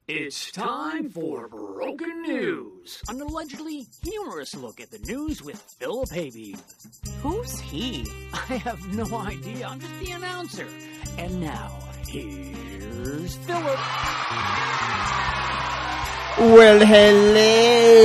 It's time for Broken News, an allegedly humorous look at the news with Philip Haybeeb. Who's he? I have no idea. I'm just the announcer. And now, here's Philip. Well, hello.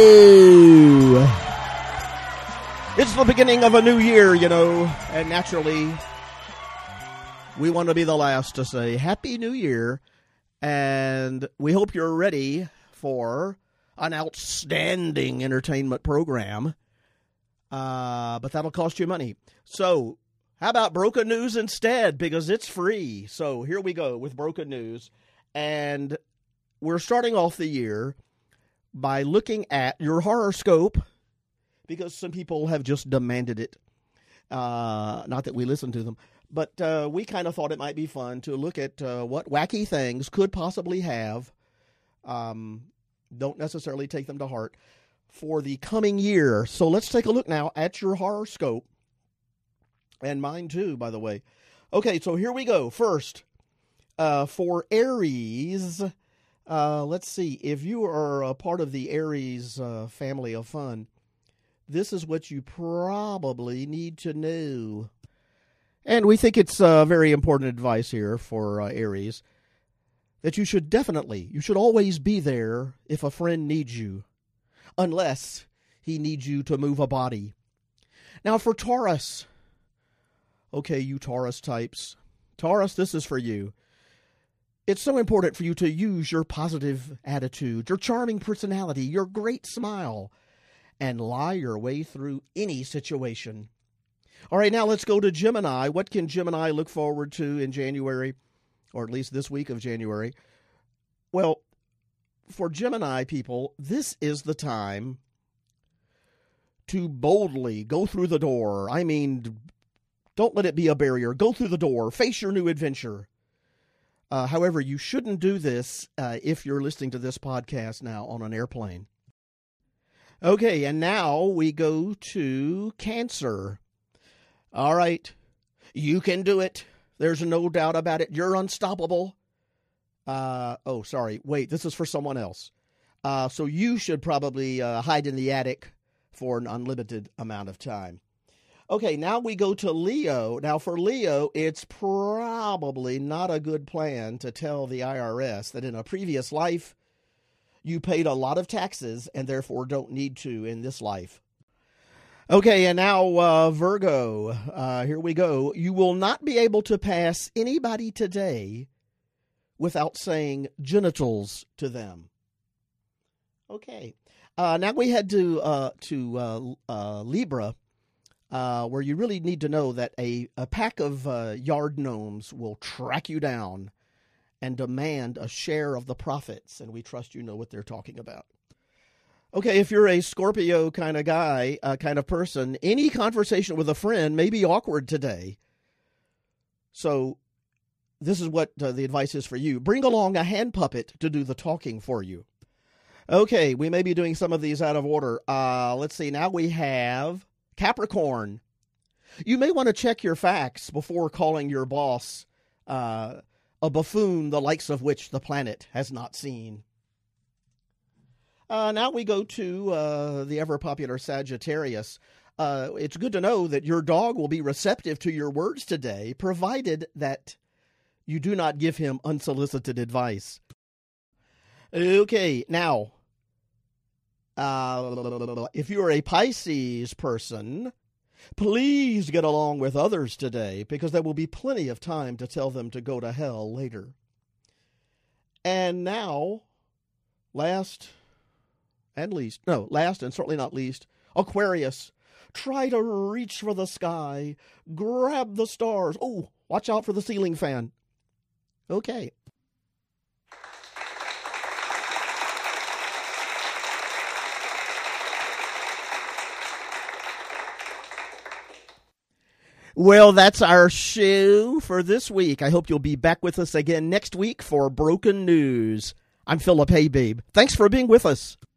It's the beginning of a new year, and naturally, we want to be the last to say Happy New Year. And we hope you're ready for an outstanding entertainment program. But that'll cost you money. So how about Broken News instead? Because it's free. So here we go with Broken News. And we're starting off the year by looking at your horoscope, because some people have just demanded it. Not that we listen to them. But we kind of thought it might be fun to look at what wacky things could possibly have. Don't necessarily take them to heart for the coming year. So let's take a look now at your horoscope. And mine too, by the way. Okay, so here we go. First, for Aries, let's see. If you are a part of the Aries family of fun, this is what you probably need to know. And we think it's very important advice here for Aries, that you should always be there if a friend needs you, unless he needs you to move a body. Now for Taurus, okay, you Taurus types. Taurus, this is for you. It's so important for you to use your positive attitude, your charming personality, your great smile, and lie your way through any situation. All right, now let's go to Gemini. What can Gemini look forward to in January, or at least this week of January? Well, for Gemini people, this is the time to boldly go through the door. I mean, don't let it be a barrier. Go through the door. Face your new adventure. However, you shouldn't do this if you're listening to this podcast now on an airplane. Okay, and now we go to Cancer. All right, you can do it. There's no doubt about it. You're unstoppable. Wait, this is for someone else. So you should probably hide in the attic for an unlimited amount of time. Okay, now we go to Leo. Now for Leo, it's probably not a good plan to tell the IRS that in a previous life you paid a lot of taxes and therefore don't need to in this life. Okay, and now Virgo, here we go. You will not be able to pass anybody today without saying genitals to them. Okay, now we head to Libra, where you really need to know that a pack of yard gnomes will track you down and demand a share of the profits, and we trust you know what they're talking about. Okay, if you're a Scorpio kind of guy, kind of person, any conversation with a friend may be awkward today. So this is what the advice is for you. Bring along a hand puppet to do the talking for you. Okay, we may be doing some of these out of order. Let's see, now we have Capricorn. You may want to check your facts before calling your boss a buffoon the likes of which the planet has not seen. Now we go to the ever-popular Sagittarius. It's good to know that your dog will be receptive to your words today, provided that you do not give him unsolicited advice. Okay, now, if you're a Pisces person, please get along with others today, because there will be plenty of time to tell them to go to hell later. And now, last and certainly not least, Aquarius. Try to reach for the sky. Grab the stars. Oh, watch out for the ceiling fan. Okay. Well, that's our show for this week. I hope you'll be back with us again next week for Broken News. I'm Philip Haybeeb. Thanks for being with us.